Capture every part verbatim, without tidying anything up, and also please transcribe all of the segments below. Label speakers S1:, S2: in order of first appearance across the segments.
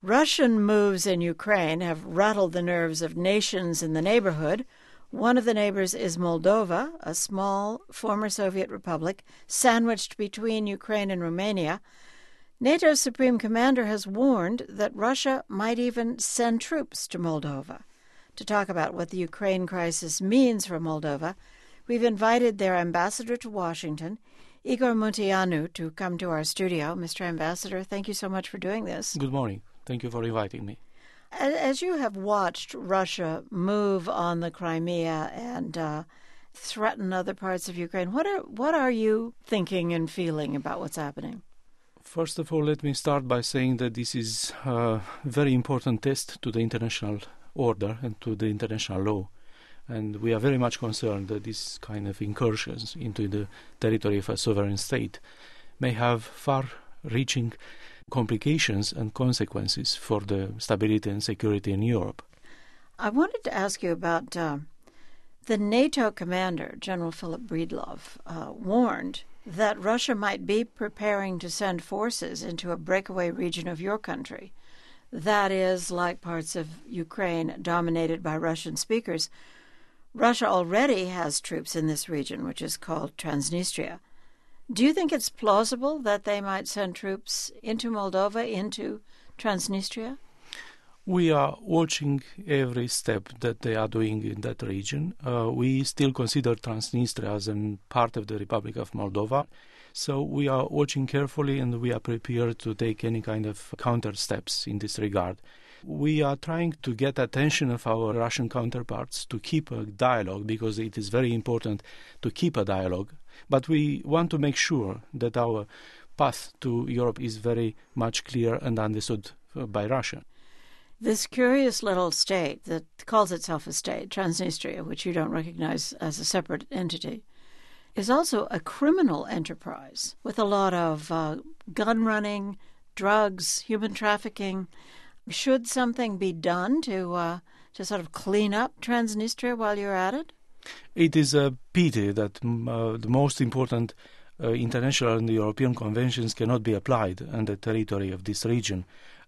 S1: Russian moves in Ukraine have rattled the nerves of nations in the neighborhood. One of the neighbors is Moldova, a small former Soviet republic sandwiched between Ukraine and Romania. NATO's Supreme Commander has warned that Russia might even send troops to Moldova. To talk about what the Ukraine crisis means for Moldova, we've invited their ambassador to Washington, Igor Munteanu, to come to our studio. Mister Ambassador, thank you so much for doing this.
S2: Good morning. Thank you for inviting me.
S1: As you have watched Russia move on the Crimea and uh, threaten other parts of Ukraine, what are what are you thinking and feeling about what's happening?
S2: First of all, let me start by saying that this is a very important test to the international order and to the international law. And we are very much concerned that this kind of incursions into the territory of a sovereign state may have far-reaching complications and consequences for the stability and security in Europe.
S1: I wanted to ask you about uh, the NATO commander, General Philip Breedlove, uh, warned that Russia might be preparing to send forces into a breakaway region of your country. That is, like parts of Ukraine dominated by Russian speakers. Russia already has troops in this region, which is called Transnistria. Do you think it's plausible that they might send troops into Moldova, into Transnistria?
S2: We are watching every step that they are doing in that region. Uh, we still consider Transnistria as a part of the Republic of Moldova. So we are watching carefully and we are prepared to take any kind of counter steps in this regard. We are trying to get attention of our Russian counterparts to keep a dialogue, because it is very important to keep a dialogue. But we want to make sure that our path to Europe is very much clear and understood by Russia.
S1: This curious little state that calls itself a state, Transnistria, which you don't recognize as a separate entity, is also a criminal enterprise with a lot of uh, gun running, drugs, human trafficking. Should something be done to uh, to sort of clean up Transnistria while you're at it?
S2: It is a pity that uh, the most important uh, international and European conventions cannot be applied on the territory of this region.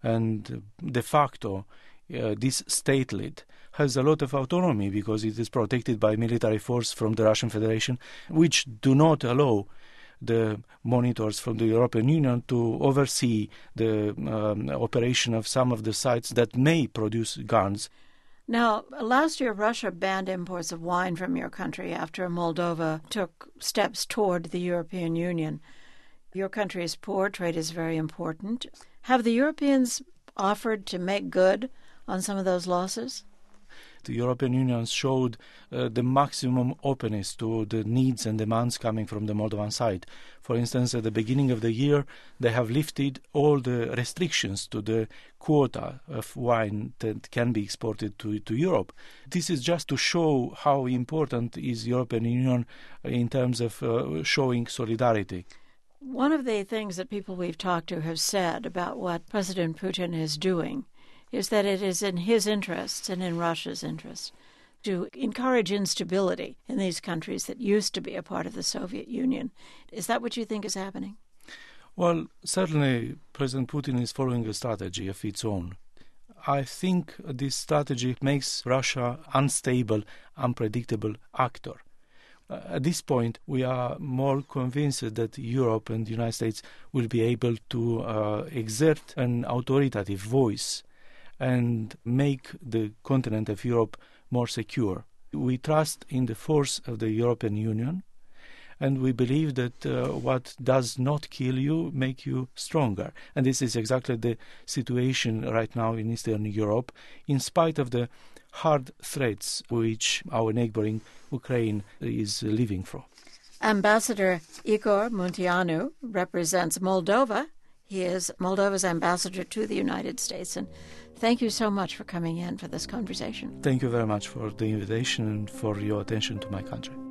S2: And de facto, uh, this statelet has a lot of autonomy because it is protected by military force from the Russian Federation, which do not allow the monitors from the European Union to oversee the um, operation of some of the sites that may produce guns.
S1: Now, last year, Russia banned imports of wine from your country after Moldova took steps toward the European Union. Your country is poor, trade is very important. Have the Europeans offered to make good on some of those losses?
S2: The European Union showed uh, the maximum openness to the needs and demands coming from the Moldovan side. For instance, at the beginning of the year, they have lifted all the restrictions to the quota of wine that can be exported to, to Europe. This is just to show how important is European Union in terms of uh, showing solidarity.
S1: One of the things that people we've talked to have said about what President Putin is doing is that it is in his interests and in Russia's interests to encourage instability in these countries that used to be a part of the Soviet Union. Is that what you think is happening?
S2: Well, certainly President Putin is following a strategy of its own. I think this strategy makes Russia unstable, unpredictable actor. Uh, at this point, we are more convinced that Europe and the United States will be able to uh, exert an authoritative voice and make the continent of Europe more secure. We trust in the force of the European Union, and we believe that uh, what does not kill you make you stronger. And this is exactly the situation right now in Eastern Europe, in spite of the hard threats which our neighboring Ukraine is living from.
S1: Ambassador Igor Munteanu represents Moldova. He is Moldova's ambassador to the United States. And thank you so much for coming in for this conversation.
S2: Thank you very much for the invitation and for your attention to my country.